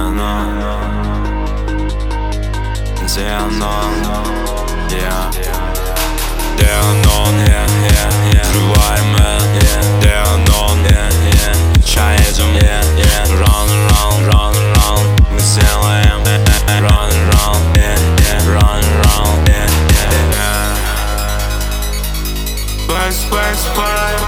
Взрываем чай идем Run, run, run, run. Мы сделаем Run, run, run, run. Spice, spice, spice.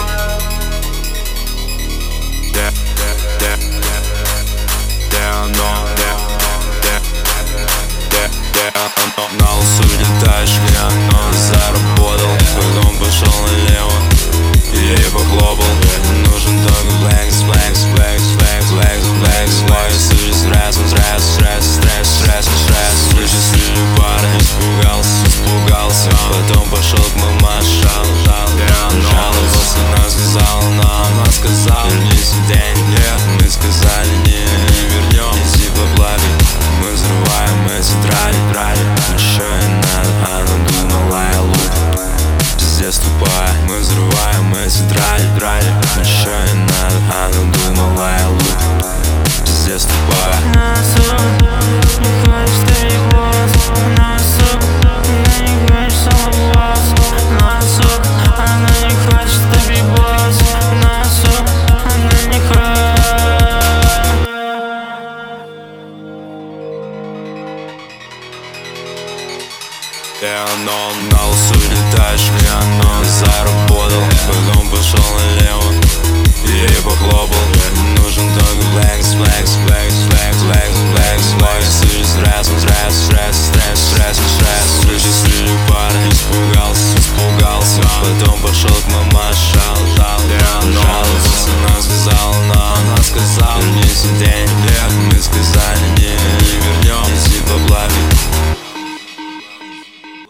На лосу летаешь меня, заработал, потом пошел налево, и ей похлопал. Нужен только флекс, флекс, флекс, флекс, флекс, флекс, флекс. Слышишь стресс, стресс, стресс, стресс, стресс, стресс. Слышишь среди парня, испугался, потом пошел к мамаше, жаловался, она сказала, вернись в день, мы сказали, не вернем, иди поплавить. Мы взрываем эти трали, еще и надо, она думала я лук, пиздец тупая. Мы взрываем эти трали, еще и надо, она думала я лук, пиздец тупая. На лосу летаешь меня, заработал, потом пошел налево, и ей похлопал. Нужен только флекс, флекс, флекс, флекс, флекс, флекс, флекс. Слышишь стресс, стресс, стресс, стресс, стресс, стресс. Слышишь среди парня, испугался, потом пошел к мамаше, жаловался, она сказала, вернись в день.